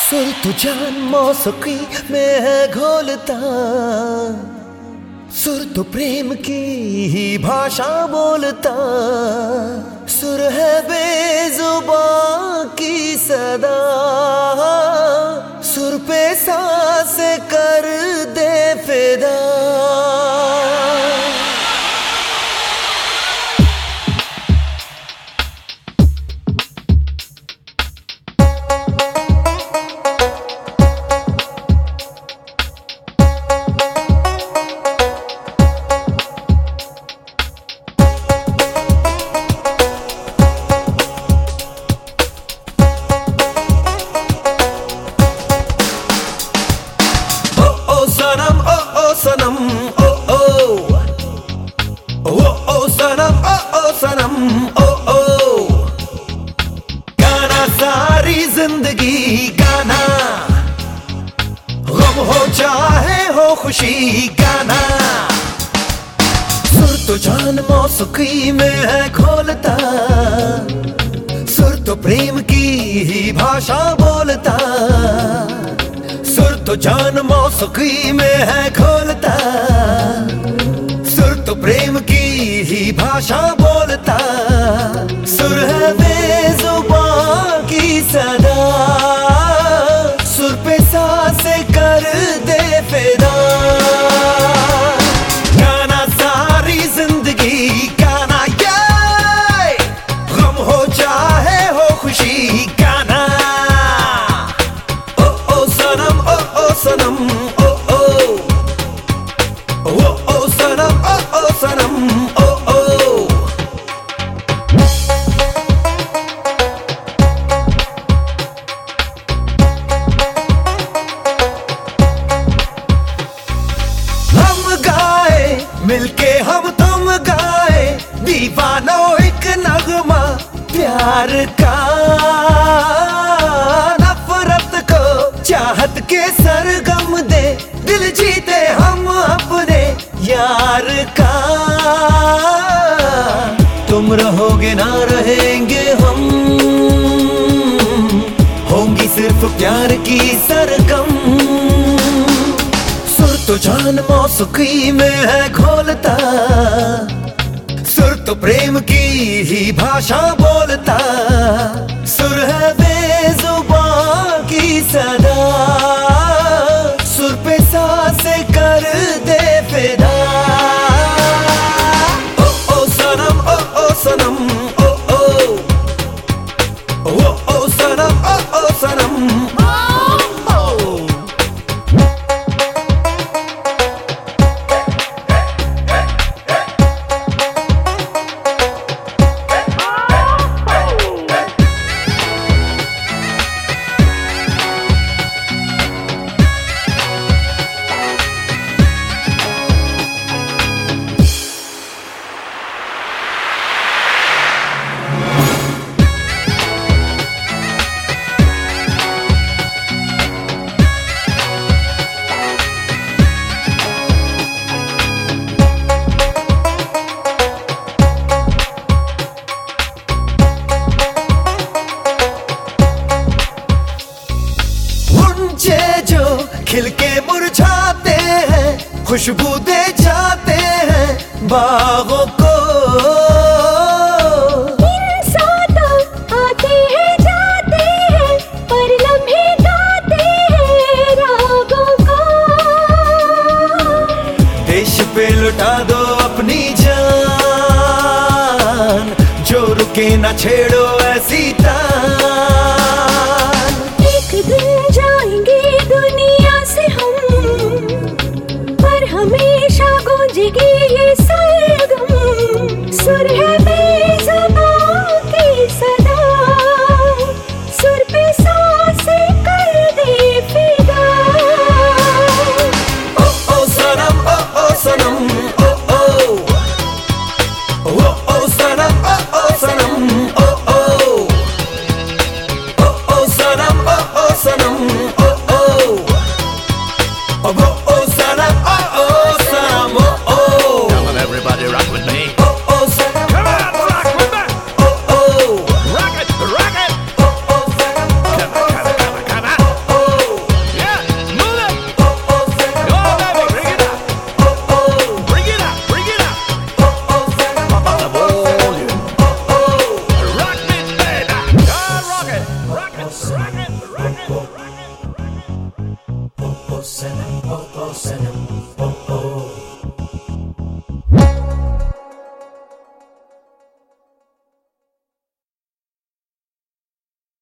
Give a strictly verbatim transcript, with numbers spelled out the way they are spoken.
सुर तो जान मौसीकी में है घोलता, सुर तो प्रेम की ही भाषा बोलता, सुर है बेजुबान की सदा, सुर पे सांस कर दे फिदा। सनम ओ ओ सनम ओ ओ ओ ओ सनम ओ ओ सनम ओ ओ गाना सारी जिंदगी गाना, गम हो चाहे हो खुशी गाना। सुर तो जान मौसीकी में है घोलता, सुर तो प्रेम की ही भाषा बोलता, सुर तो जान मौसीकी में है घोलता, सुर तो प्रेम की ही भाषा बोलता, सुर है बेजुबान की सदा, सुर पे सांस कर दे फिदा। गाना सारी जिंदगी गाना, ये गम हो चाहे हो खुशी गाना। ओ ओ सनम ओ ओ सनम ओ ओ ओ ओ सनम ओ ओ सनम ओ ओ हम गाए मिलके हम तुम गाए, दीवानो एक नगमा प्यार का, नफरत को चाहत के सरगम दे, दिल जीते हम अपने यार का। तुम रहोगे ना रहेंगे हम, होंगी सिर्फ प्यार की सरगम। सुर तो जान मौसीकी में है घोलता, सुर तो प्रेम की ही भाषा बोलता, सुर है बेजुबान की सदा, सुर पे सांस कर दे फिदा। ओ ओ सनम ओ ओ सनम ओ ओ ओ ओ सनम ओ ओ सनम ओ ओ जो खिल के मुरझाते हैं, खुशबू दे जाते हैं बागों को। इंसान तो आते हैं जाते हैं, पर लम्हे गाते हैं रागों को। देश पे लुटा दो अपनी जान, जो रुके ना छेड़ो ऐसी तान।